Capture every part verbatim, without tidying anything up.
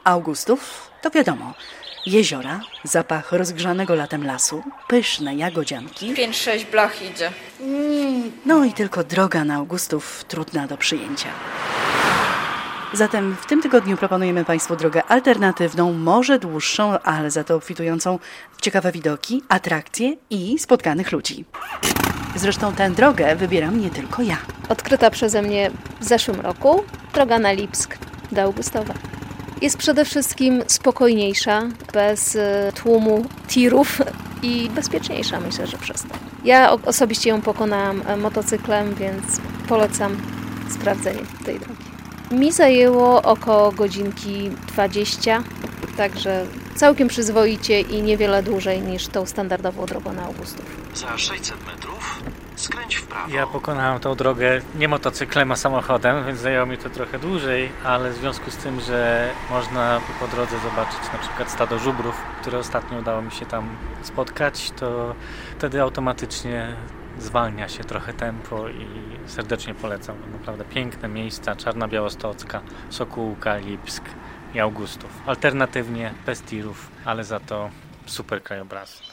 Augustów to wiadomo. Jeziora, zapach rozgrzanego latem lasu, pyszne jagodzianki. Pięć, sześć blach idzie. Mm, no i tylko droga na Augustów trudna do przyjęcia. Zatem w tym tygodniu proponujemy Państwu drogę alternatywną, może dłuższą, ale za to obfitującą w ciekawe widoki, atrakcje i spotkanych ludzi. Zresztą tę drogę wybieram nie tylko ja. Odkryta przeze mnie w zeszłym roku droga na Lipsk do Augustowa. Jest przede wszystkim spokojniejsza, bez tłumu tirów i bezpieczniejsza, myślę, że przez to. Ja osobiście ją pokonałam motocyklem, więc polecam sprawdzenie tej drogi. Mi zajęło około godzinki dwadzieścia, także całkiem przyzwoicie i niewiele dłużej niż tą standardową drogą na Augustów. Za sześćset metrów skręć w prawo. Ja pokonałem tą drogę nie motocyklem, a samochodem, więc zajęło mi to trochę dłużej, ale w związku z tym, że można po drodze zobaczyć na przykład stado żubrów, które ostatnio udało mi się tam spotkać, to wtedy automatycznie zwalnia się trochę tempo i serdecznie polecam. Naprawdę piękne miejsca, Czarna Białostocka, Sokółka, Lipsk i Augustów. Alternatywnie, bez tirów, ale za to super krajobraz.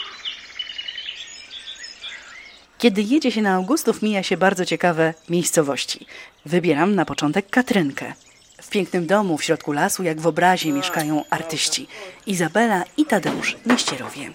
Kiedy jedzie się na Augustów, mija się bardzo ciekawe miejscowości. Wybieram na początek Katrynkę. W pięknym domu w środku lasu, jak w obrazie, mieszkają artyści. Izabela i Tadeusz Nieścierowie.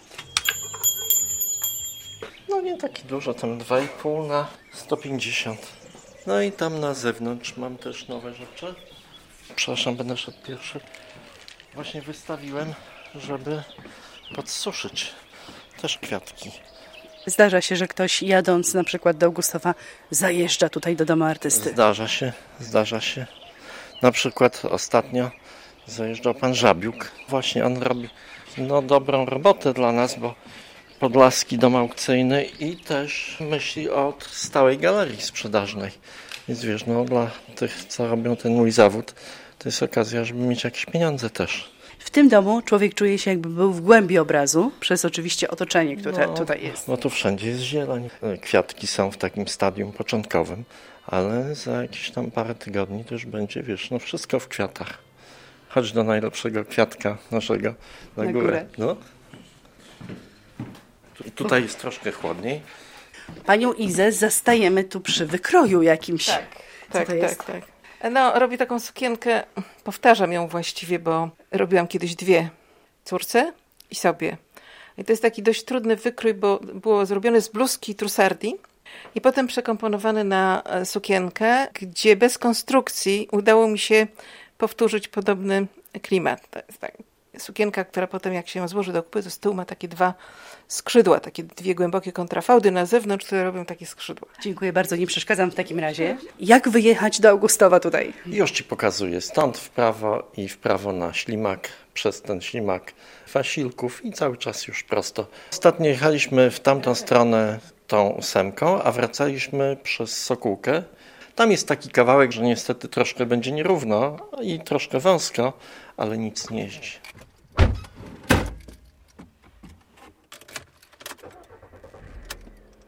No nie taki dużo, tam dwa i pół na sto pięćdziesiąt. No i tam na zewnątrz mam też nowe rzeczy. Przepraszam, będę szedł pierwszy. Właśnie wystawiłem, żeby podsuszyć też kwiatki. Zdarza się, że ktoś jadąc na przykład do Augustowa zajeżdża tutaj do domu artysty. Zdarza się, zdarza się. Na przykład ostatnio zajeżdżał pan Żabiuk. Właśnie on robi no, dobrą robotę dla nas, bo Podlaski Dom Aukcyjny i też myśli o stałej galerii sprzedażnej. Więc wiesz, no dla tych, co robią ten mój zawód, to jest okazja, żeby mieć jakieś pieniądze też. W tym domu człowiek czuje się, jakby był w głębi obrazu, przez oczywiście otoczenie, które no, tutaj jest. No tu wszędzie jest zieleń. Kwiatki są w takim stadium początkowym, ale za jakieś tam parę tygodni to już będzie, wiesz, no wszystko w kwiatach. Chodź do najlepszego kwiatka naszego na, na górę. górę. No. Tutaj jest troszkę chłodniej. Panią Izę zastajemy tu przy wykroju jakimś. Tak, Co tak, to jest? tak, tak. No, robi taką sukienkę, powtarzam ją właściwie, bo robiłam kiedyś dwie córce i sobie. I to jest taki dość trudny wykrój, bo było zrobione z bluzki trusardi i potem przekomponowane na sukienkę, gdzie bez konstrukcji udało mi się powtórzyć podobny klimat. To jest tak. Sukienka, która potem jak się ją złoży do kupy, to z tyłu ma takie dwa skrzydła, takie dwie głębokie kontrafałdy na zewnątrz, które robią takie skrzydła. Dziękuję bardzo, nie przeszkadzam w takim razie. Jak wyjechać do Augustowa tutaj? Już ci pokazuję. Stąd w prawo i w prawo na ślimak, przez ten ślimak Wasilków i cały czas już prosto. Ostatnio jechaliśmy w tamtą stronę tą ósemką, a wracaliśmy przez Sokółkę. Tam jest taki kawałek, że niestety troszkę będzie nierówno i troszkę wąsko, ale nic nie jeździ.